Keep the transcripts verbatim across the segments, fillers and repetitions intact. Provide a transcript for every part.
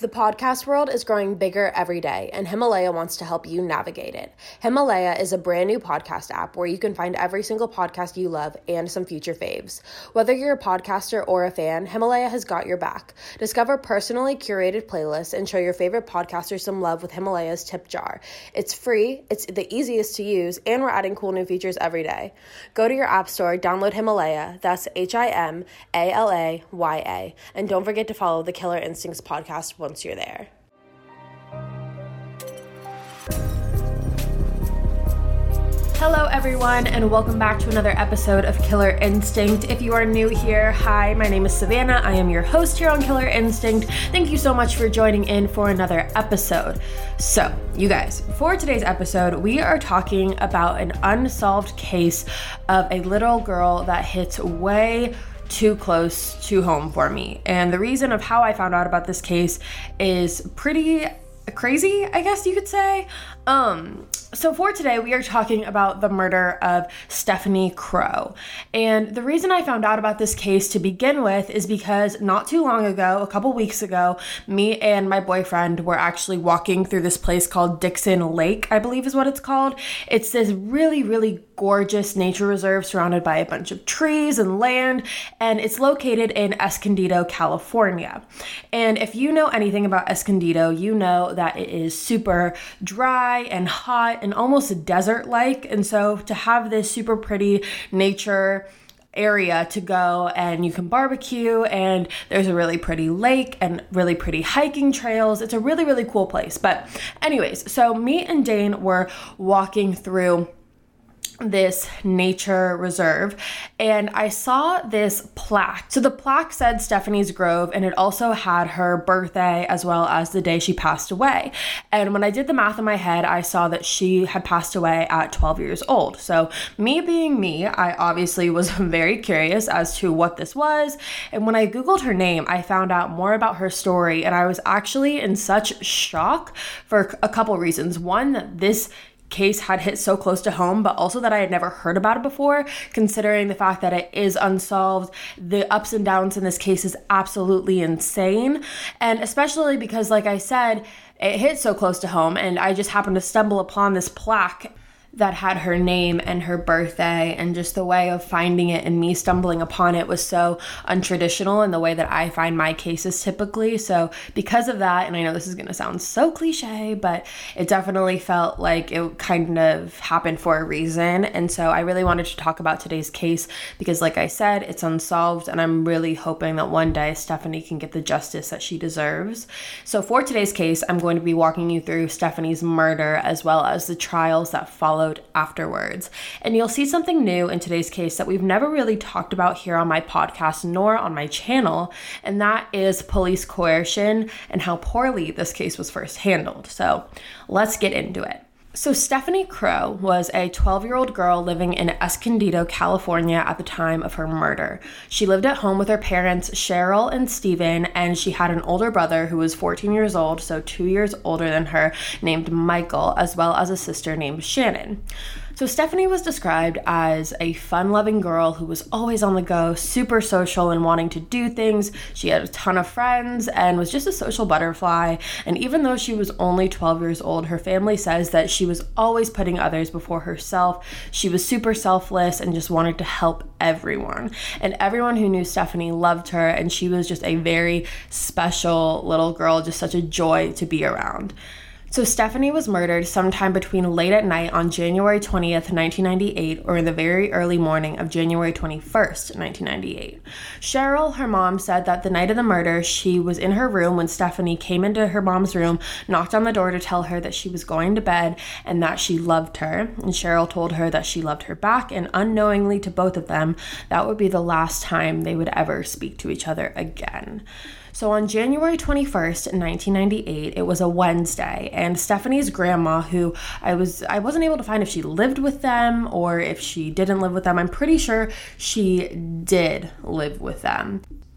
The podcast world is growing bigger every day, and Himalaya wants to help you navigate it. Himalaya is a brand new podcast app where you can find every single podcast you love and some future faves. Whether you're a podcaster or a fan, Himalaya has got your back. Discover personally curated playlists and show your favorite podcasters some love with Himalaya's tip jar. It's free, it's the easiest to use, and we're adding cool new features every day. Go to your app store, download Himalaya, that's H I M A L A Y A, and don't forget to follow the Killer Instincts podcast once you're there. Hello everyone, and welcome back to another episode of Killer Instinct. If you are new here, hi, my name is Savannah. I am your host here on Killer Instinct. Thank you so much for joining in for another episode. So, you guys, for today's episode, we are talking about an unsolved case of a little girl that hits way too close to home for me. And the reason of how I found out about this case is pretty crazy, I guess you could say. Um, so for today, we are talking about the murder of Stephanie Crow. And the reason I found out about this case to begin with is because not too long ago, a couple weeks ago, me and my boyfriend were actually walking through this place called Dixon Lake, I believe is what it's called. It's this really, really gorgeous nature reserve surrounded by a bunch of trees and land, and it's located in Escondido, California. And if you know anything about Escondido, you know that it is super dry and hot and almost desert-like. And so to have this super pretty nature area to go and you can barbecue, and there's a really pretty lake and really pretty hiking trails. It's a really, really cool place. But anyways, so me and Dane were walking through this nature reserve, and I saw this plaque. So the plaque said Stephanie's Grove, and it also had her birthday as well as the day she passed away. And when I did the math in my head, I saw that she had passed away at twelve years old. So me being me, I obviously was very curious as to what this was. And when I Googled her name, I found out more about her story, and I was actually in such shock for a couple reasons. One, that this case had hit so close to home, but also that I had never heard about it before, considering the fact that it is unsolved. The ups and downs in this case is absolutely insane. And especially because, like I said, it hit so close to home, and I just happened to stumble upon this plaque that had her name and her birthday, and just the way of finding it and me stumbling upon it was so untraditional in the way that I find my cases typically. So because of that, and I know this is going to sound so cliche, but it definitely felt like it kind of happened for a reason. And so I really wanted to talk about today's case because, like I said, it's unsolved, and I'm really hoping that one day Stephanie can get the justice that she deserves. So for today's case, I'm going to be walking you through Stephanie's murder as well as the trials that followed afterwards. And you'll see something new in today's case that we've never really talked about here on my podcast nor on my channel, and that is police coercion and how poorly this case was first handled. So let's get into it. So Stephanie Crow was a twelve-year-old girl living in Escondido, California at the time of her murder. She lived at home with her parents, Cheryl and Steven, and she had an older brother who was fourteen years old, so two years older than her, named Michael, as well as a sister named Shannon. So Stephanie was described as a fun-loving girl who was always on the go, super social and wanting to do things. She had a ton of friends and was just a social butterfly. And even though she was only twelve years old, her family says that she was always putting others before herself. She was super selfless and just wanted to help everyone. And everyone who knew Stephanie loved her, and she was just a very special little girl, just such a joy to be around. So Stephanie was murdered sometime between late at night on January twentieth, nineteen ninety-eight, or in the very early morning of January twenty-first, nineteen ninety-eight. Cheryl, her mom, said that the night of the murder, she was in her room when Stephanie came into her mom's room, knocked on the door to tell her that she was going to bed and that she loved her. And Cheryl told her that she loved her back, and unknowingly to both of them, that would be the last time they would ever speak to each other again. So on January twenty-first, nineteen ninety-eight, it was a Wednesday, and Stephanie's grandma, who I was, I wasn't able to find if she lived with them or if she didn't live with them. I'm pretty sure she did live with them.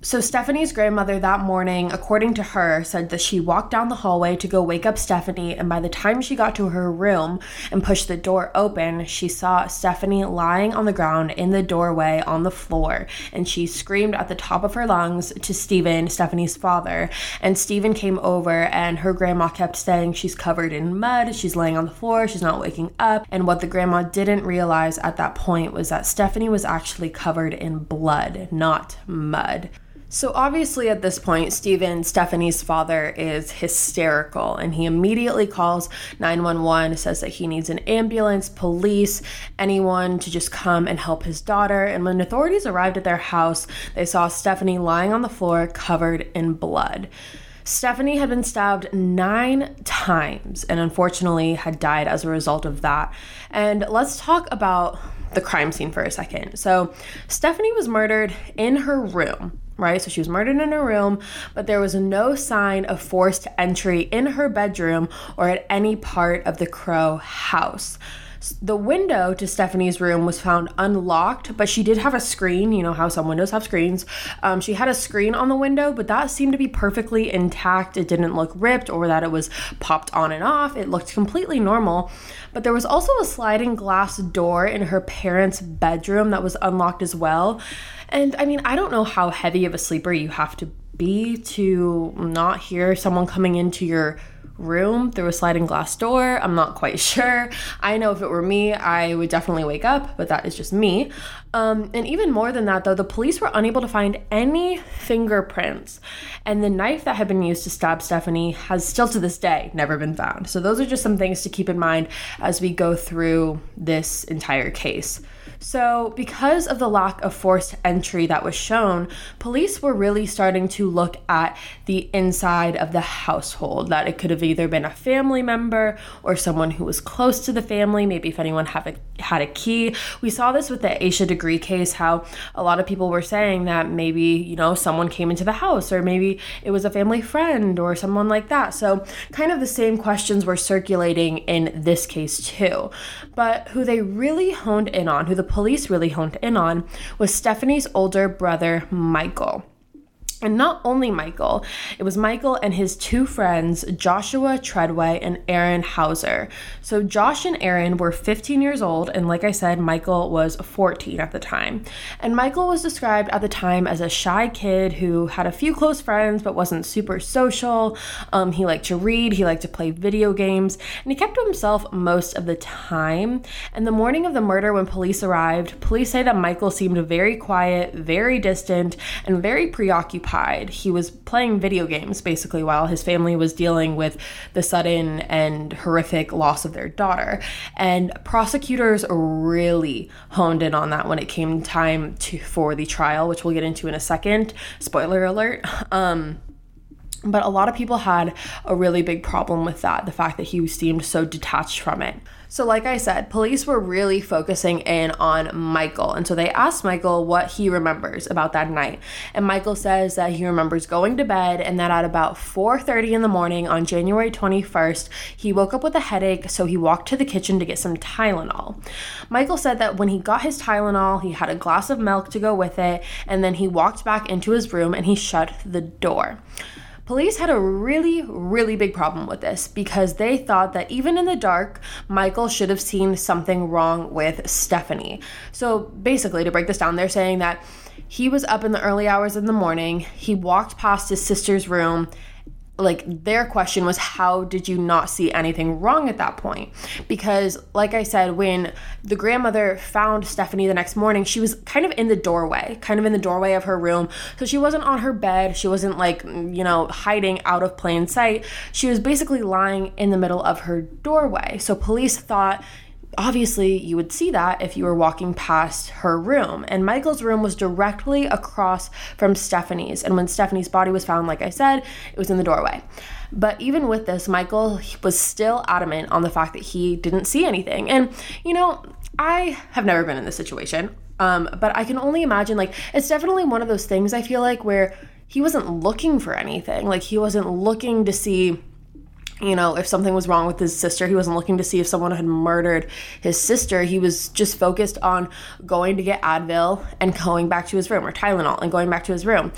So Stephanie's grandmother that morning, according to her, said that she walked down the hallway to go wake up Stephanie, and by the time she got to her room and pushed the door open, she saw Stephanie lying on the ground in the doorway on the floor, and she screamed at the top of her lungs to Stephen, Stephanie's father, and Stephen came over, and her grandma kept saying she's covered in mud, she's laying on the floor, she's not waking up, and what the grandma didn't realize at that point was that Stephanie was actually covered in blood, not mud. So obviously at this point, Stephen, Stephanie's father, is hysterical, and he immediately calls nine one one, says that he needs an ambulance, police, anyone to just come and help his daughter. And when authorities arrived at their house, they saw Stephanie lying on the floor covered in blood. Stephanie had been stabbed nine times and unfortunately had died as a result of that. And let's talk about the crime scene for a second. So Stephanie was murdered in her room, right? So she was murdered in her room, but there was no sign of forced entry in her bedroom or at any part of the Crowe house. The window to Stephanie's room was found unlocked, but she did have a screen. You know how some windows have screens. Um, she had a screen on the window, but that seemed to be perfectly intact. It didn't look ripped or that it was popped on and off. It looked completely normal. But there was also a sliding glass door in her parents' bedroom that was unlocked as well. And I mean, I don't know how heavy of a sleeper you have to be to not hear someone coming into your room through a sliding glass door. I'm not quite sure. I know if it were me, I would definitely wake up, but that is just me. Um, and even more than that, though, the police were unable to find any fingerprints. And the knife that had been used to stab Stephanie has still to this day never been found. So those are just some things to keep in mind as we go through this entire case. So because of the lack of forced entry that was shown, police were really starting to look at the inside of the household, that it could have either been a family member or someone who was close to the family, maybe if anyone have a, had a key. We saw this with the Aisha Degree case, how a lot of people were saying that maybe, you know, someone came into the house, or maybe it was a family friend or someone like that. So kind of the same questions were circulating in this case too. But who they really honed in on, who the police really honed in on, was Stephanie's older brother, Michael. And not only Michael, it was Michael and his two friends, Joshua Treadway and Aaron Hauser. So Josh and Aaron were fifteen years old, and like I said, Michael was fourteen at the time. And Michael was described at the time as a shy kid who had a few close friends but wasn't super social. Um, he liked to read, he liked to play video games, and he kept to himself most of the time. And the morning of the murder, when police arrived, police say that Michael seemed very quiet, very distant, and very preoccupied. He was playing video games basically while his family was dealing with the sudden and horrific loss of their daughter. And prosecutors really honed in on that when it came time to for the trial, which we'll get into in a second. Spoiler alert. Um, but a lot of people had a really big problem with that, the fact that he seemed so detached from it. So like I said, police were really focusing in on Michael. And so they asked Michael what he remembers about that night. And Michael says that he remembers going to bed and that at about four thirty in the morning on January twenty-first, he woke up with a headache, so he walked to the kitchen to get some Tylenol. Michael said that when he got his Tylenol, he had a glass of milk to go with it, and then he walked back into his room and he shut the door. Police had a really, really big problem with this because they thought that even in the dark, Michael should have seen something wrong with Stephanie. So basically, to break this down, they're saying that he was up in the early hours of the morning, he walked past his sister's room. Like, their question was, how did you not see anything wrong at that point? Because, like I said, when the grandmother found Stephanie the next morning, she was kind of in the doorway, kind of in the doorway of her room. So she wasn't on her bed. She wasn't, like, you know, hiding out of plain sight. She was basically lying in the middle of her doorway. So police thought, obviously, you would see that if you were walking past her room. And Michael's room was directly across from Stephanie's. And when Stephanie's body was found, like I said, it was in the doorway. But even with this, Michael was still adamant on the fact that he didn't see anything. And, you know, I have never been in this situation. Um, but I can only imagine, like, it's definitely one of those things, I feel like, where he wasn't looking for anything. Like, he wasn't looking to see, you know, if something was wrong with his sister. He wasn't looking to see if someone had murdered his sister. He was just focused on going to get Advil and going back to his room, or Tylenol and going back to his room.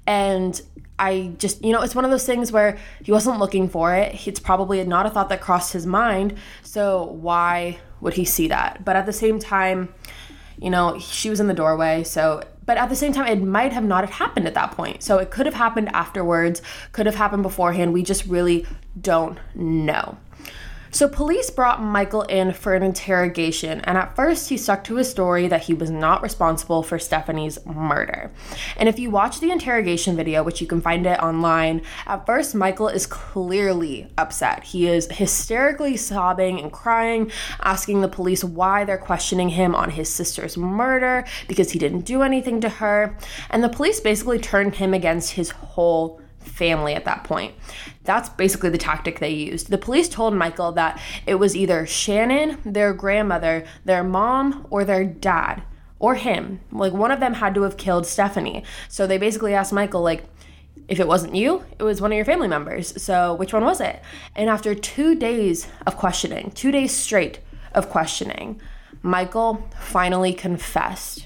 And I just, you know, it's one of those things where he wasn't looking for it. It's probably not a thought that crossed his mind. So why would he see that? But at the same time, you know, she was in the doorway. So, but at the same time, it might have not have happened at that point. So it could have happened afterwards, could have happened beforehand. We just really don't know. So police brought Michael in for an interrogation, and at first he stuck to his story that he was not responsible for Stephanie's murder. And if you watch the interrogation video, which you can find it online, at first Michael is clearly upset. He is hysterically sobbing and crying, asking the police why they're questioning him on his sister's murder because he didn't do anything to her. And the police basically turned him against his whole family at that point. That's basically the tactic they used. The police told Michael that it was either Shannon, their grandmother, their mom, or their dad, or him. Like, one of them had to have killed Stephanie. So they basically asked Michael, like, if it wasn't you, it was one of your family members. So which one was it? And after two days of questioning, two days straight of questioning, Michael finally confessed.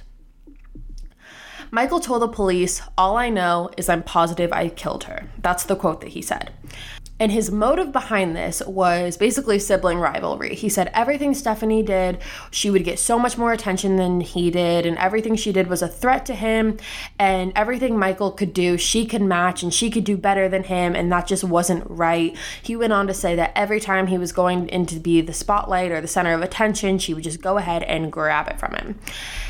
Michael told the police, "All I know is I'm positive I killed her." That's the quote that he said. And his motive behind this was basically sibling rivalry. He said everything Stephanie did, she would get so much more attention than he did, and everything she did was a threat to him, and everything Michael could do, she could match, and she could do better than him, and that just wasn't right. He went on to say that every time he was going in to be the spotlight or the center of attention, she would just go ahead and grab it from him.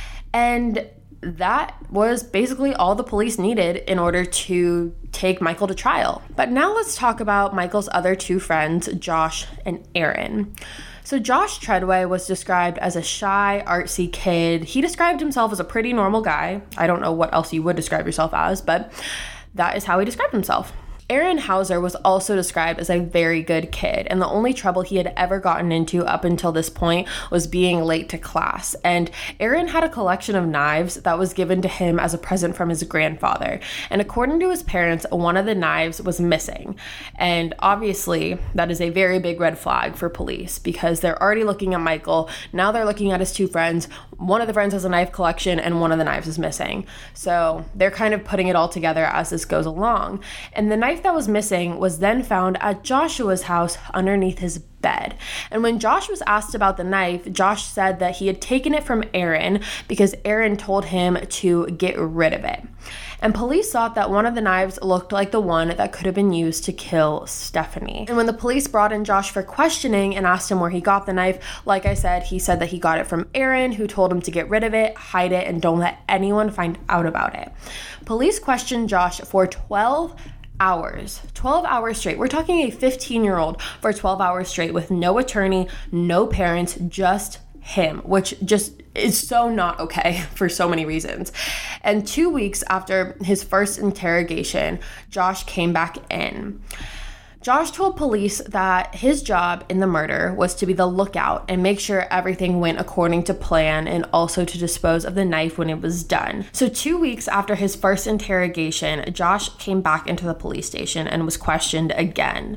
And that was basically all the police needed in order to take Michael to trial. But now let's talk about Michael's other two friends, Josh and Aaron. So Josh Treadway was described as a shy, artsy kid. He described himself as a pretty normal guy. I don't know what else you would describe yourself as, but that is how he described himself. Aaron Hauser was also described as a very good kid, and the only trouble he had ever gotten into up until this point was being late to class. And Aaron had a collection of knives that was given to him as a present from his grandfather. And according to his parents, one of the knives was missing. And obviously, that is a very big red flag for police because they're already looking at Michael. Now they're looking at his two friends. One of the friends has a knife collection and one of the knives is missing. So they're kind of putting it all together as this goes along. And the knife that was missing was then found at Joshua's house underneath his bed. And when Josh was asked about the knife, Josh said that he had taken it from Aaron because Aaron told him to get rid of it. And police thought that one of the knives looked like the one that could have been used to kill Stephanie. And when the police brought in Josh for questioning and asked him where he got the knife, like I said, he said that he got it from Aaron, who told him to get rid of it, hide it, and don't let anyone find out about it. Police questioned Josh for twelve hours, twelve hours straight. We're talking a fifteen year old for twelve hours straight with no attorney, no parents, just him, which just is so not okay for so many reasons. And two weeks after his first interrogation, Josh came back in. Josh told police that his job in the murder was to be the lookout and make sure everything went according to plan, and also to dispose of the knife when it was done. So two weeks after his first interrogation, Josh came back into the police station and was questioned again.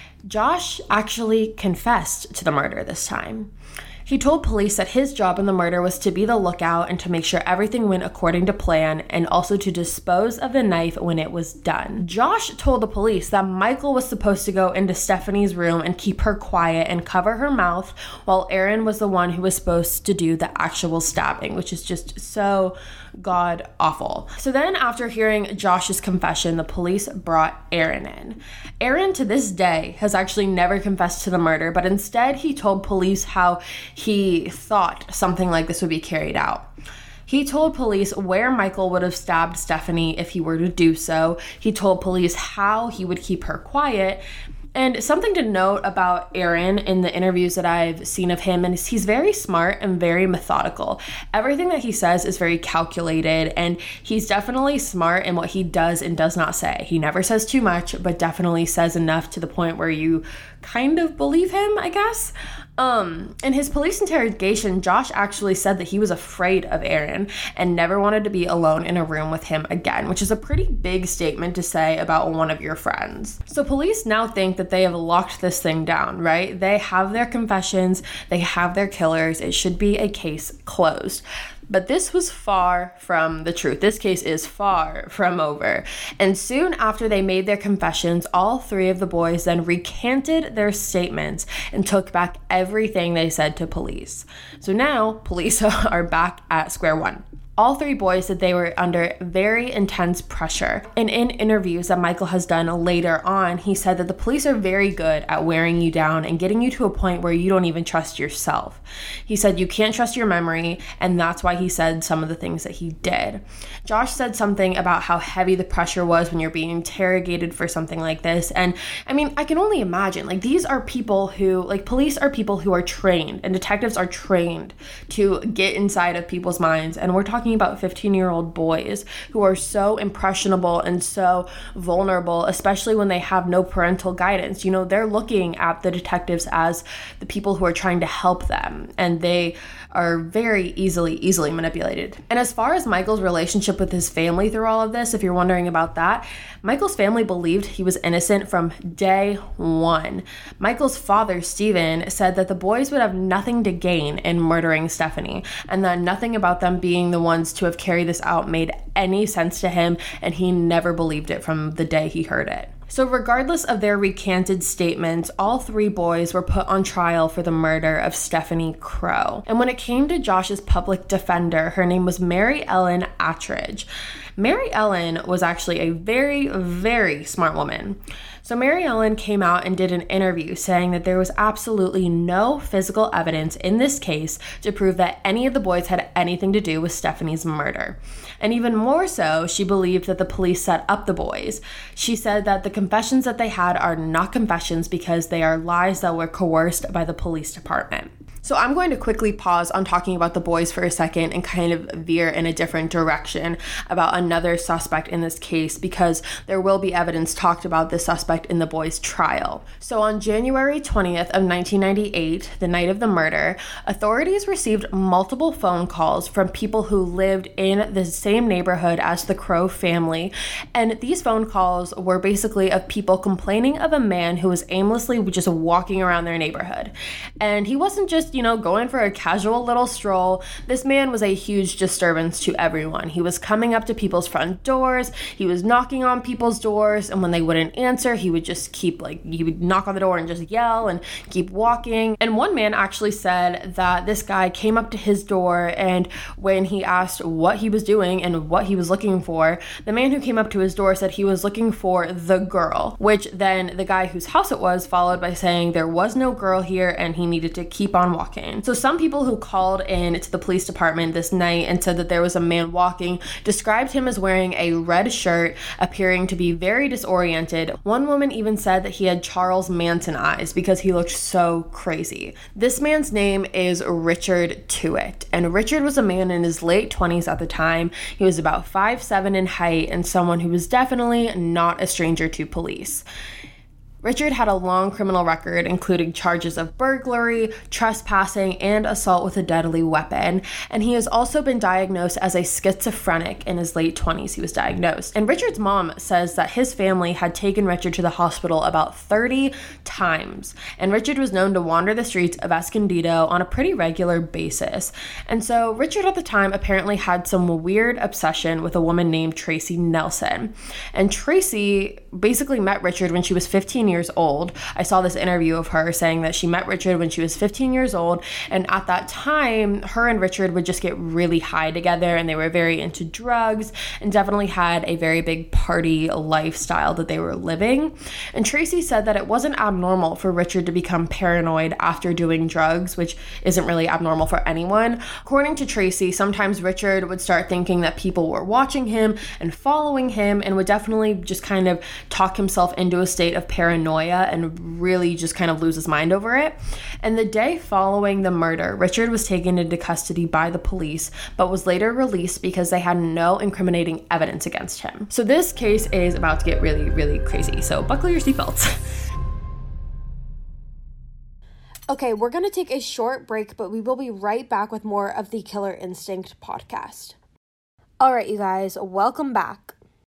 Josh actually confessed to the murder this time. He told police that his job in the murder was to be the lookout and to make sure everything went according to plan, and also to dispose of the knife when it was done. Josh told the police that Michael was supposed to go into Stephanie's room and keep her quiet and cover her mouth, while Aaron was the one who was supposed to do the actual stabbing, which is just so god awful. So then, after hearing Josh's confession, the police brought Aaron in. Aaron, to this day, has actually never confessed to the murder, but instead he told police how he thought something like this would be carried out. He told police where Michael would have stabbed Stephanie if he were to do so. He told police how he would keep her quiet. And something to note about Aaron in the interviews that I've seen of him, and he's very smart and very methodical. Everything that he says is very calculated, and he's definitely smart in what he does and does not say. He never says too much, but definitely says enough to the point where you kind of believe him, I guess. Um, in his police interrogation, Josh actually said that he was afraid of Aaron and never wanted to be alone in a room with him again, which is a pretty big statement to say about one of your friends. So police now think that they have locked this thing down, right? They have their confessions, they have their killers. It should be a case closed. But this was far from the truth. This case is far from over. And soon after they made their confessions, all three of the boys then recanted their statements and took back everything they said to police. So now police are back at square one. All three boys said they were under very intense pressure. And in interviews that Michael has done later on, he said that the police are very good at wearing you down and getting you to a point where you don't even trust yourself. He said you can't trust your memory, and that's why he said some of the things that he did. Josh said something about how heavy the pressure was when you're being interrogated for something like this. And I mean, I can only imagine, like, these are people who, like, police are people who are trained, and detectives are trained to get inside of people's minds. And we're talking about fifteen-year-old boys who are so impressionable and so vulnerable, especially when they have no parental guidance. You know, they're looking at the detectives as the people who are trying to help them, and they are very easily, easily manipulated. And as far as Michael's relationship with his family through all of this, if you're wondering about that, Michael's family believed he was innocent from day one. Michael's father, Steven, said that the boys would have nothing to gain in murdering Stephanie, and that nothing about them being the ones to have carried this out made any sense to him, and he never believed it from the day he heard it. So regardless of their recanted statements, all three boys were put on trial for the murder of Stephanie Crow. And when it came to Josh's public defender, her name was Mary Ellen Attridge. Mary Ellen was actually a very, very smart woman. So Mary Ellen came out and did an interview saying that there was absolutely no physical evidence in this case to prove that any of the boys had anything to do with Stephanie's murder. And even more so, she believed that the police set up the boys. She said that the confessions that they had are not confessions because they are lies that were coerced by the police department. So I'm going to quickly pause on talking about the boys for a second and kind of veer in a different direction about another suspect in this case, because there will be evidence talked about this suspect in the boys' trial. So on January twentieth of nineteen ninety-eight, the night of the murder, authorities received multiple phone calls from people who lived in the same neighborhood as the Crow family. And these phone calls were basically of people complaining of a man who was aimlessly just walking around their neighborhood. And he wasn't just you know, going for a casual little stroll. This man was a huge disturbance to everyone. He was coming up to people's front doors. He was knocking on people's doors. And when they wouldn't answer, he would just keep like, he would knock on the door and just yell and keep walking. And one man actually said that this guy came up to his door, and when he asked what he was doing and what he was looking for, the man who came up to his door said he was looking for the girl, which then the guy whose house it was followed by saying there was no girl here and he needed to keep on walking. So some people who called in to the police department this night and said that there was a man walking described him as wearing a red shirt, appearing to be very disoriented. One woman even said that he had Charles Manson eyes because he looked so crazy. This man's name is Richard Tuitt, and Richard was a man in his late twenties at the time. He was about five seven in height and someone who was definitely not a stranger to police. Richard had a long criminal record, including charges of burglary, trespassing, and assault with a deadly weapon. And he has also been diagnosed as a schizophrenic in his late twenties. He was diagnosed. And Richard's mom says that his family had taken Richard to the hospital about thirty times. And Richard was known to wander the streets of Escondido on a pretty regular basis. And so Richard at the time apparently had some weird obsession with a woman named Tracy Nelson. And Tracy basically met Richard when she was fifteen years old. I saw this interview of her saying that she met Richard when she was fifteen years old, and at that time her and Richard would just get really high together, and they were very into drugs and definitely had a very big party lifestyle that they were living. And Tracy said that it wasn't abnormal for Richard to become paranoid after doing drugs, which isn't really abnormal for anyone. According to Tracy, sometimes Richard would start thinking that people were watching him and following him, and would definitely just kind of talk himself into a state of paranoia and really just kind of lose his mind over it. And the day following the murder, Richard was taken into custody by the police, but was later released because they had no incriminating evidence against him. So this case is about to get really, really crazy. So buckle your seatbelts. Okay, we're going to take a short break, but we will be right back with more of the Killer Instinct podcast. All right, you guys, welcome back.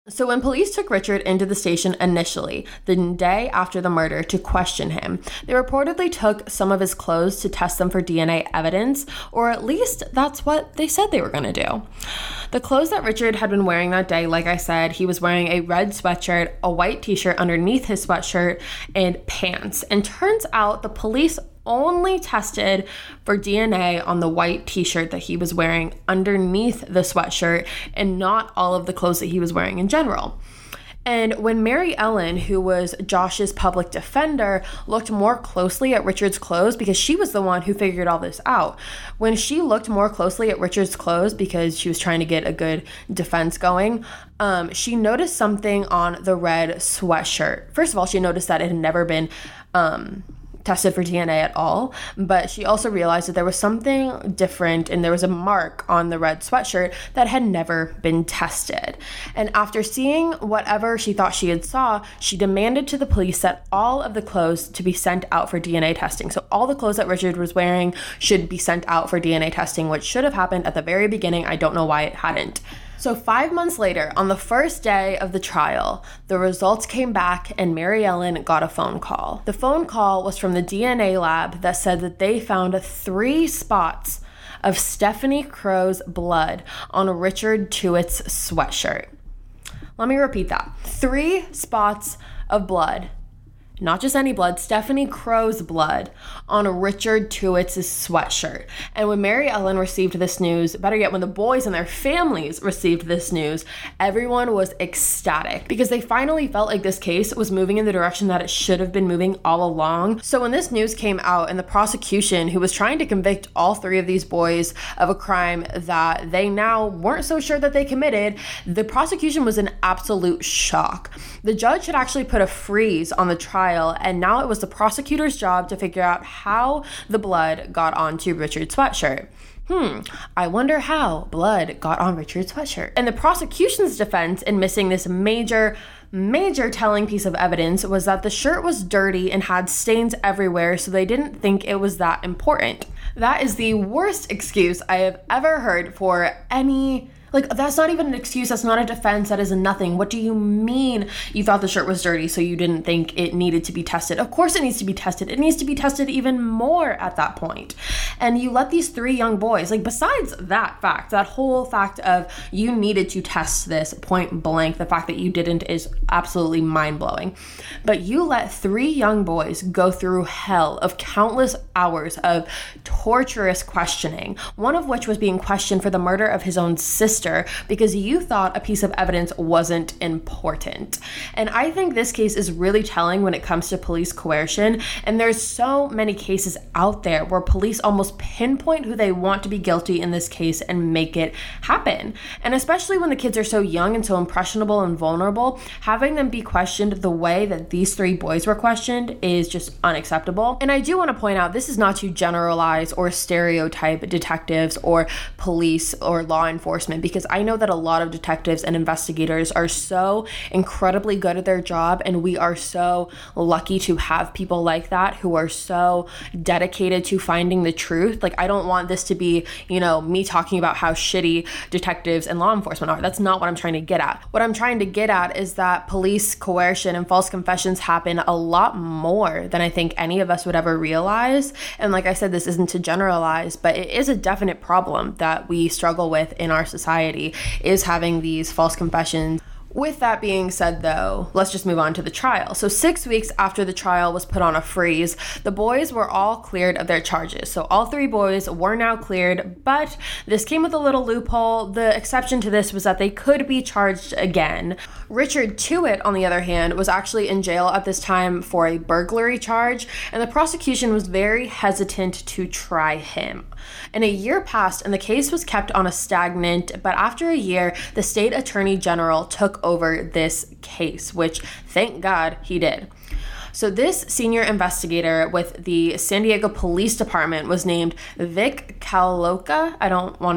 So when police took Richard into the station initially, the day after the murder, to question him, they reportedly took some of his clothes to test them for D N A evidence, or at least that's what they said they were going to do. The clothes that Richard had been wearing that day, like I said, he was wearing a red sweatshirt, a white t-shirt underneath his sweatshirt, and pants. And turns out the police only tested for D N A on the white t-shirt that he was wearing underneath the sweatshirt and not all of the clothes that he was wearing in general. And when Mary Ellen, who was Josh's public defender, looked more closely at Richard's clothes, because she was the one who figured all this out, when she looked more closely at Richard's clothes because she was trying to get a good defense going, um, she noticed something on the red sweatshirt. First of all, she noticed that it had never been um, tested for D N A at all, but she also realized that there was something different, and there was a mark on the red sweatshirt that had never been tested. And after seeing whatever she thought she had saw, she demanded to the police that all of the clothes to be sent out for D N A testing. So all the clothes that Richard was wearing should be sent out for D N A testing, which should have happened at the very beginning. I don't know why it hadn't. So five months later, on the first day of the trial, the results came back and Mary Ellen got a phone call. The phone call was from the D N A lab that said that they found three spots of Stephanie Crow's blood on Richard Tuitt's sweatshirt. Let me repeat that. Three spots of blood. Not just any blood, Stephanie Crow's blood on Richard Tuitt's sweatshirt. And when Mary Ellen received this news, better yet, when the boys and their families received this news, everyone was ecstatic because they finally felt like this case was moving in the direction that it should have been moving all along. So when this news came out and the prosecution, who was trying to convict all three of these boys of a crime that they now weren't so sure that they committed, the prosecution was in absolute shock. The judge had actually put a freeze on the trial, and now it was the prosecutor's job to figure out how the blood got onto Richard's sweatshirt. Hmm, I wonder how blood got on Richard's sweatshirt. And the prosecution's defense in missing this major, major telling piece of evidence was that the shirt was dirty and had stains everywhere, so they didn't think it was that important. That is the worst excuse I have ever heard for any... Like, that's not even an excuse. That's not a defense. That is a nothing. What do you mean you thought the shirt was dirty, so you didn't think it needed to be tested? Of course it needs to be tested. It needs to be tested even more at that point. And you let these three young boys, like, besides that fact, that whole fact of you needed to test this point blank, the fact that you didn't is absolutely mind-blowing. But you let three young boys go through hell of countless hours of torturous questioning, one of which was being questioned for the murder of his own sister, because you thought a piece of evidence wasn't important. And I think this case is really telling when it comes to police coercion. And there's so many cases out there where police almost pinpoint who they want to be guilty in this case and make it happen. And especially when the kids are so young and so impressionable and vulnerable, having them be questioned the way that these three boys were questioned is just unacceptable. And I do want to point out, this is not to generalize or stereotype detectives or police or law enforcement, because I know that a lot of detectives and investigators are so incredibly good at their job, and we are so lucky to have people like that who are so dedicated to finding the truth. Like, I don't want this to be, you know, me talking about how shitty detectives and law enforcement are. That's not what I'm trying to get at. What I'm trying to get at is that police coercion and false confessions happen a lot more than I think any of us would ever realize. And like I said, this isn't to generalize, but it is a definite problem that we struggle with in our society, is having these false confessions. With that being said, though, let's just move on to the trial. So six weeks after the trial was put on a freeze, the boys were all cleared of their charges. So all three boys were now cleared, but this came with a little loophole. The exception to this was that they could be charged again. Richard Tuitt, on the other hand, was actually in jail at this time for a burglary charge, and the prosecution was very hesitant to try him. And a year passed and the case was kept on a stagnant, but after a year, the state attorney general took over this case, which thank God he did. So this senior investigator with the San Diego Police Department was named Vic Caloca. I don't want to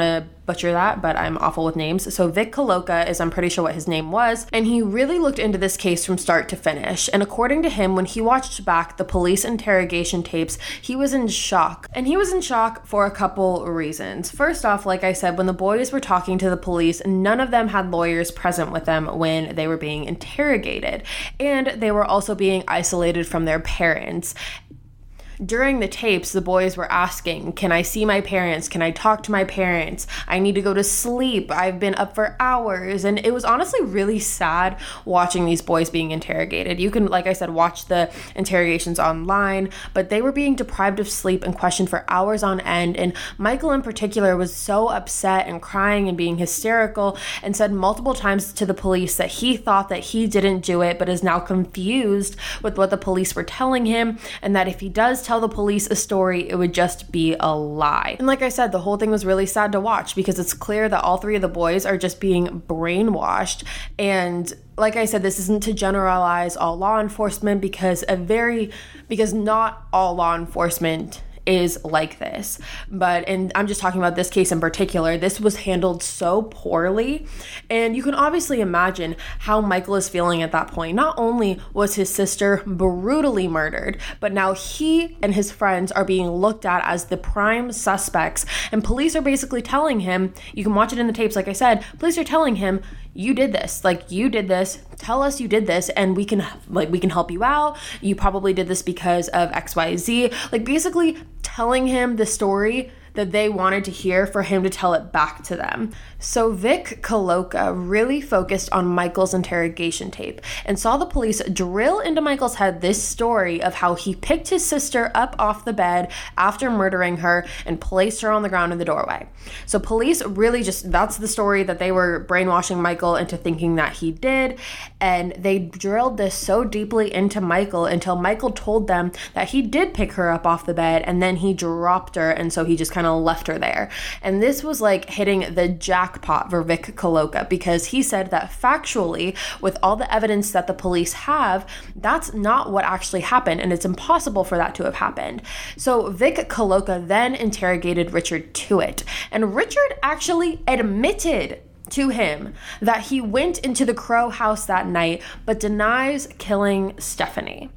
butcher that, but I'm awful with names. So Vic Caloca is, I'm pretty sure what his name was, and he really looked into this case from start to finish. And according to him, when he watched back the police interrogation tapes, he was in shock. And he was in shock for a couple reasons. First off, like I said, when the boys were talking to the police, none of them had lawyers present with them when they were being interrogated. And they were also being isolated from their parents. During the tapes, the boys were asking, can I see my parents? Can I talk to my parents? I need to go to sleep. I've been up for hours. And it was honestly really sad watching these boys being interrogated. You can, like I said, watch the interrogations online, but they were being deprived of sleep and questioned for hours on end. And Michael in particular was so upset and crying and being hysterical and said multiple times to the police that he thought that he didn't do it, but is now confused with what the police were telling him, and that if he does tell the police a story, it would just be a lie. And like I said, the whole thing was really sad to watch because it's clear that all three of the boys are just being brainwashed. And like I said, this isn't to generalize all law enforcement because a very because not all law enforcement is like this. But, and I'm just talking about this case in particular, this was handled so poorly. And you can obviously imagine how Michael is feeling at that point. Not only was his sister brutally murdered, but now he and his friends are being looked at as the prime suspects. And police are basically telling him, you can watch it in the tapes, like I said, police are telling him, you did this, like you did this, tell us you did this and we can like we can help you out. You probably did this because of X Y Z. Like basically telling him the story that they wanted to hear for him to tell it back to them. So Vic Caloca really focused on Michael's interrogation tape and saw the police drill into Michael's head this story of how he picked his sister up off the bed after murdering her and placed her on the ground in the doorway. So police really just, that's the story that they were brainwashing Michael into thinking that he did. And they drilled this so deeply into Michael until Michael told them that he did pick her up off the bed and then he dropped her, and so he just kind of left her there. And this was like hitting the jackpot for Vic Caloca because he said that factually, with all the evidence that the police have, that's not what actually happened, and it's impossible for that to have happened. So Vic Caloca then interrogated Richard Tuitt, and Richard actually admitted to him that he went into the Crow house that night, but denies killing Stephanie.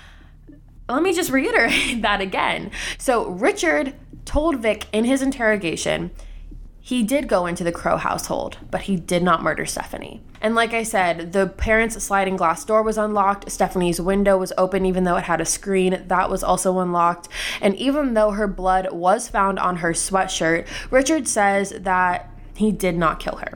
Let me just reiterate that again. So Richard told Vic in his interrogation he did go into the Crow household, but he did not murder Stephanie. And like I said, the parents' sliding glass door was unlocked. Stephanie's window was open even though it had a screen. That was also unlocked. And even though her blood was found on her sweatshirt, Richard says that he did not kill her.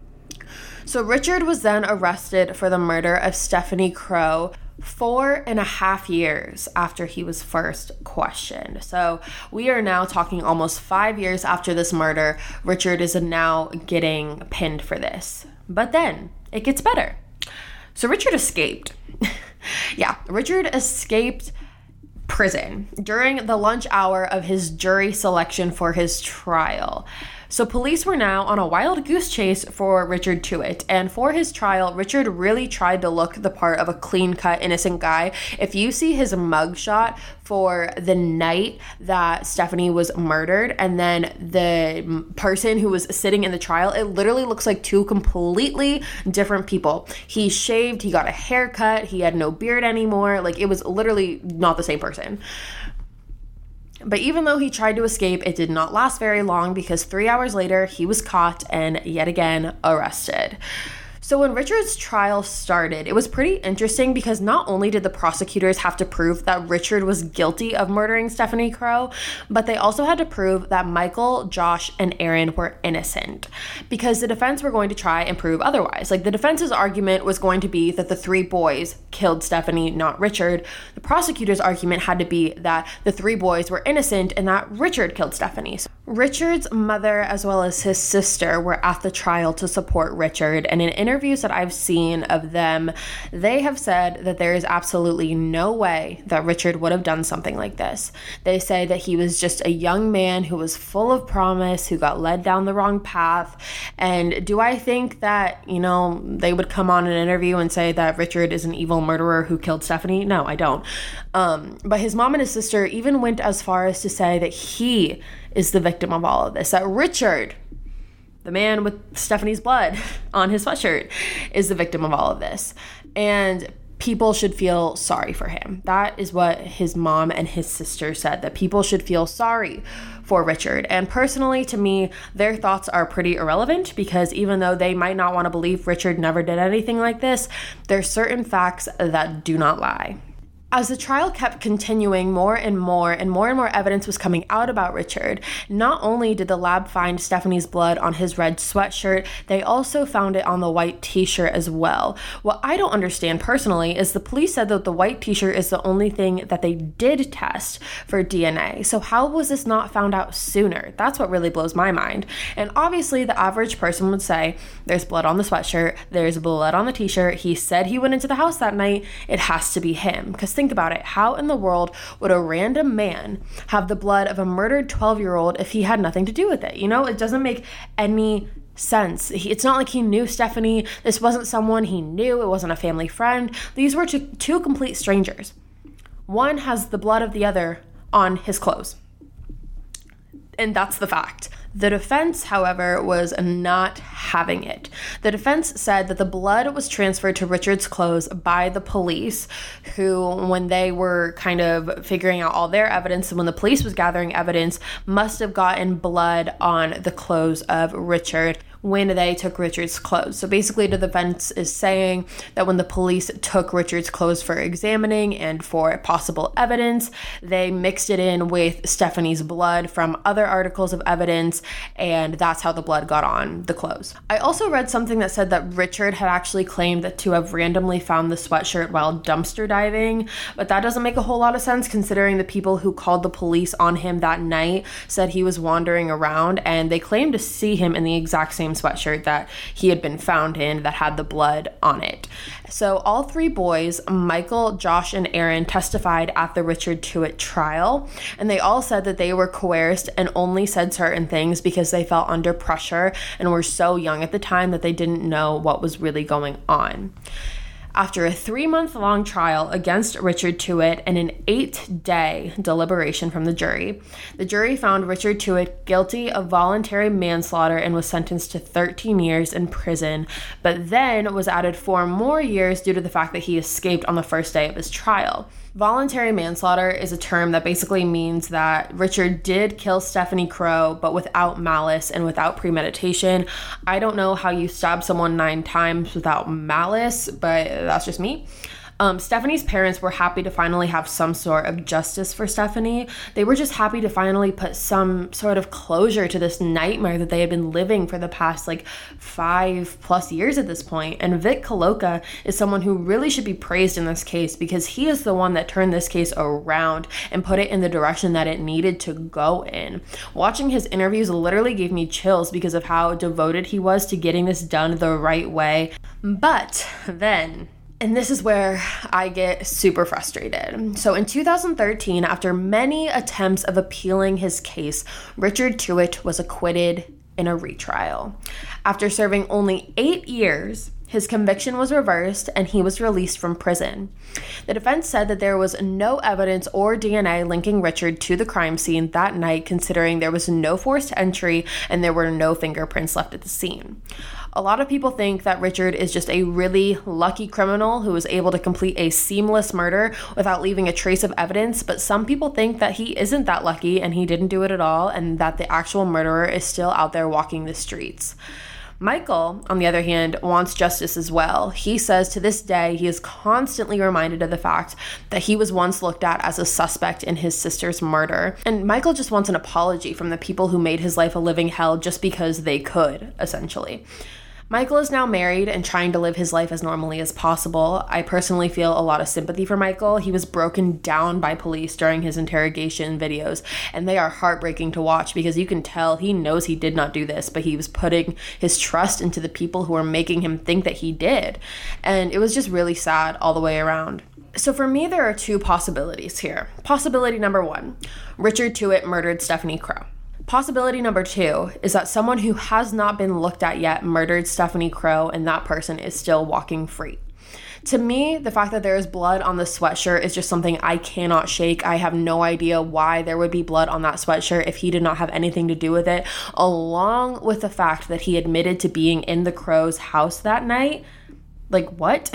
So Richard was then arrested for the murder of Stephanie Crow four and a half years after he was first questioned. So we are now talking almost five years after this murder. Richard is now getting pinned for this. But then it gets better. So Richard escaped. yeah, Richard escaped prison during the lunch hour of his jury selection for his trial. So police were now on a wild goose chase for Richard Tuitt, and for his trial, Richard really tried to look the part of a clean-cut, innocent guy. If you see his mugshot for the night that Stephanie was murdered, and then the person who was sitting in the trial, it literally looks like two completely different people. He shaved, he got a haircut, he had no beard anymore. Like, it was literally not the same person. But even though he tried to escape, it did not last very long because three hours later, he was caught and yet again arrested. So when Richard's trial started, it was pretty interesting because not only did the prosecutors have to prove that Richard was guilty of murdering Stephanie Crow, but they also had to prove that Michael, Josh, and Aaron were innocent because the defense were going to try and prove otherwise. Like, the defense's argument was going to be that the three boys killed Stephanie, not Richard. The prosecutor's argument had to be that the three boys were innocent and that Richard killed Stephanie. So Richard's mother as well as his sister were at the trial to support Richard, and in interviews that I've seen of them, they have said that there is absolutely no way that Richard would have done something like this. They say that he was just a young man who was full of promise, who got led down the wrong path. And do I think that, you know, they would come on an interview and say that Richard is an evil murderer who killed Stephanie? No, I don't. Um, but his mom and his sister even went as far as to say that he is the victim of all of this, that Richard the man with Stephanie's blood on his sweatshirt, is the victim of all of this. And people should feel sorry for him. That is what his mom and his sister said, that people should feel sorry for Richard. And personally, to me, their thoughts are pretty irrelevant, because even though they might not want to believe Richard never did anything like this, there's certain facts that do not lie. As the trial kept continuing, more and more and more and more evidence was coming out about Richard. Not only did the lab find Stephanie's blood on his red sweatshirt, they also found it on the white t-shirt as well. What I don't understand personally is the police said that the white t-shirt is the only thing that they did test for D N A. So how was this not found out sooner? That's what really blows my mind. And obviously the average person would say, there's blood on the sweatshirt, there's blood on the t-shirt, he said he went into the house that night, it has to be him. Because think about it. How in the world would a random man have the blood of a murdered twelve-year-old if he had nothing to do with it? You know, it doesn't make any sense. He, it's not like he knew Stephanie. This wasn't someone he knew. It wasn't a family friend. These were two, two complete strangers. One has the blood of the other on his clothes. And that's the fact. The defense, however, was not having it. The defense said that the blood was transferred to Richard's clothes by the police, who, when they were kind of figuring out all their evidence, and when the police was gathering evidence, must have gotten blood on the clothes of Richard when they took Richard's clothes. So basically the defense is saying that when the police took Richard's clothes for examining and for possible evidence, they mixed it in with Stephanie's blood from other articles of evidence, and that's how the blood got on the clothes. I also read something that said that Richard had actually claimed that to have randomly found the sweatshirt while dumpster diving, but that doesn't make a whole lot of sense considering the people who called the police on him that night said he was wandering around, and they claimed to see him in the exact same sweatshirt that he had been found in that had the blood on it. So all three boys, Michael, Josh, and Aaron, testified at the Richard Tuitt trial, and they all said that they were coerced and only said certain things because they felt under pressure and were so young at the time that they didn't know what was really going on. After a three-month-long trial against Richard Tuitt and an eight-day deliberation from the jury, the jury found Richard Tuitt guilty of voluntary manslaughter and was sentenced to thirteen years in prison, but then was added four more years due to the fact that he escaped on the first day of his trial. Voluntary manslaughter is a term that basically means that Richard did kill Stephanie Crowe, but without malice and without premeditation. I don't know how you stab someone nine times without malice, but that's just me. Um, Stephanie's parents were happy to finally have some sort of justice for Stephanie. They were just happy to finally put some sort of closure to this nightmare that they had been living for the past like five plus years at this point. And Vic Kaloka is someone who really should be praised in this case because he is the one that turned this case around and put it in the direction that it needed to go in. Watching his interviews literally gave me chills because of how devoted he was to getting this done the right way. But then... and this is where I get super frustrated. So in two thousand thirteen, after many attempts of appealing his case, Richard Tuitt was acquitted in a retrial. After serving only eight years, his conviction was reversed and he was released from prison. The defense said that there was no evidence or D N A linking Richard to the crime scene that night, considering there was no forced entry and there were no fingerprints left at the scene. A lot of people think that Richard is just a really lucky criminal who was able to complete a seamless murder without leaving a trace of evidence, but some people think that he isn't that lucky and he didn't do it at all, and that the actual murderer is still out there walking the streets. Michael, on the other hand, wants justice as well. He says to this day he is constantly reminded of the fact that he was once looked at as a suspect in his sister's murder. And Michael just wants an apology from the people who made his life a living hell just because they could, essentially. Michael is now married and trying to live his life as normally as possible. I personally feel a lot of sympathy for Michael. He was broken down by police during his interrogation videos, and they are heartbreaking to watch because you can tell he knows he did not do this, but he was putting his trust into the people who were making him think that he did. And it was just really sad all the way around. So for me, there are two possibilities here. Possibility number one, Richard Tuitt murdered Stephanie Crowe. Possibility number two is that someone who has not been looked at yet murdered Stephanie Crowe and that person is still walking free. To me, the fact that there is blood on the sweatshirt is just something I cannot shake. I have no idea why there would be blood on that sweatshirt if he did not have anything to do with it, along with the fact that he admitted to being in the Crow's house that night. Like, what?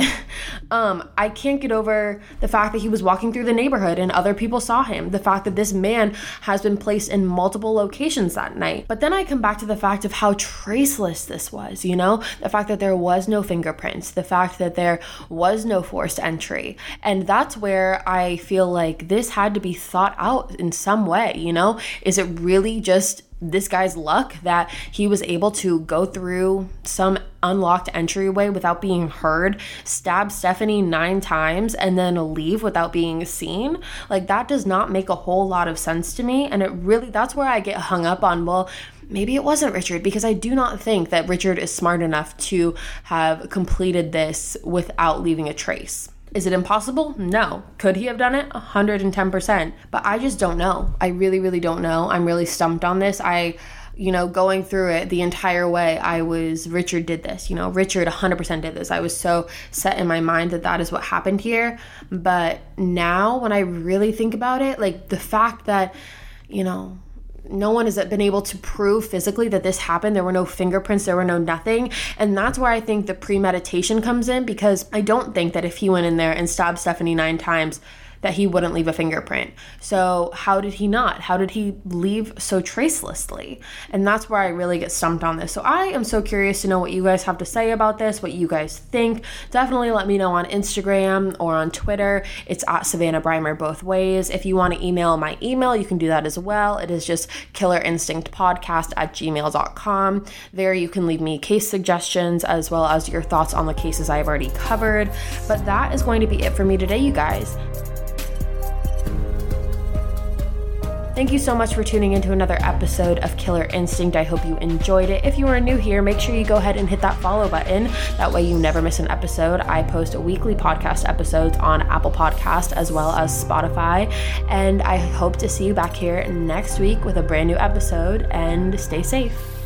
um, I can't get over the fact that he was walking through the neighborhood and other people saw him. The fact that this man has been placed in multiple locations that night. But then I come back to the fact of how traceless this was, you know? The fact that there was no fingerprints. The fact that there was no forced entry. And that's where I feel like this had to be thought out in some way, you know? Is it really just this guy's luck that he was able to go through some unlocked entryway without being heard, stab Stephanie nine times, and then leave without being seen? Like, that does not make a whole lot of sense to me. And it really, that's where I get hung up on, well, maybe it wasn't Richard, because I do not think that Richard is smart enough to have completed this without leaving a trace. Is it impossible? No. Could he have done it? one hundred ten percent. But I just don't know. I really, really don't know. I'm really stumped on this. I, you know, going through it the entire way, I was, Richard did this. You know, Richard one hundred percent did this. I was so set in my mind that that is what happened here. But now when I really think about it, like the fact that, you know, no one has been able to prove physically that this happened. There were no fingerprints, there were no nothing. And that's where I think the premeditation comes in, because I don't think that if he went in there and stabbed Stephanie nine times, that he wouldn't leave a fingerprint. So how did he not? How did he leave so tracelessly? And that's where I really get stumped on this. So I am so curious to know what you guys have to say about this, what you guys think. Definitely let me know on Instagram or on Twitter. It's at Savannah Breimer both ways. If you want to email my email, you can do that as well. It is just killerinstinctpodcast at gmail dot com. There you can leave me case suggestions as well as your thoughts on the cases I've already covered. But that is going to be it for me today, you guys. Thank you so much for tuning into another episode of Killer Instinct. I hope you enjoyed it. If you are new here, make sure you go ahead and hit that follow button. That way you never miss an episode. I post weekly podcast episodes on Apple Podcast as well as Spotify. And I hope to see you back here next week with a brand new episode, and stay safe.